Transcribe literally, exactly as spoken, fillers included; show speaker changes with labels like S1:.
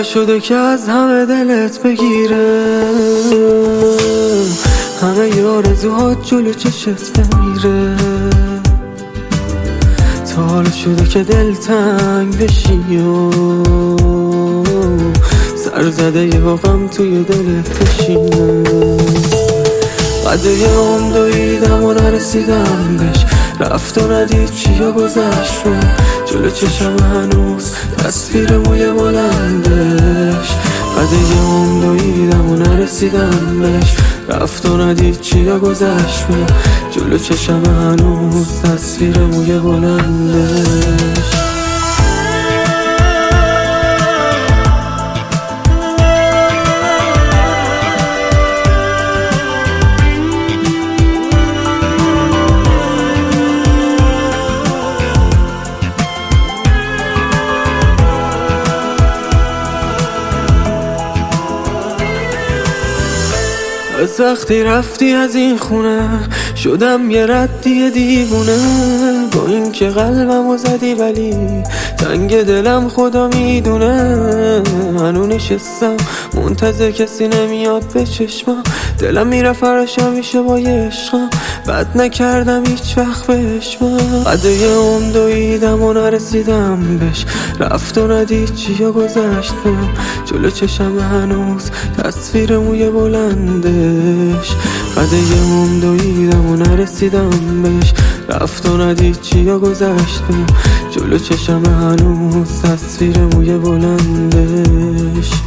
S1: شده که از همه دلت بگیره، همه ی آرزوهات جلو چشت بمیره. تا حالا شده که دل تنگ بشی و سر زده یه غم توی دلت بشینه. قده عمر دویدم و نرسیدم بهش، رفت و ندید چی و گذشت رو جلو چشم هنوز تصویر موی بلندش. قده عمر دویدم و نرسیدم بهش، رفت و ندید چی و گذشت رو جلو چشم هنوز تصویر موی بلندش. از وقتی رفتی از این خونه شدم یه ردی دیوونه. با این که قلبمو زدی ولی تنگ دلم خدا میدونه. هنو نشستم منتظر کسی نمیاد به چشمم، دلم میره فرش همیشه با یه عشقم، بد نکردم هیچ وقت به عشقم. قده عمر دویدم و نرسیدم بهش، رفت و ندید چی و گذشت بهم جلو چشم هنوز تصویر موی بلندش. قده عمر دویدم و نرسیدم بهش، رفت و ندید چی و گذشت بهم جلو چشم هنوز تصویر موی بلندش.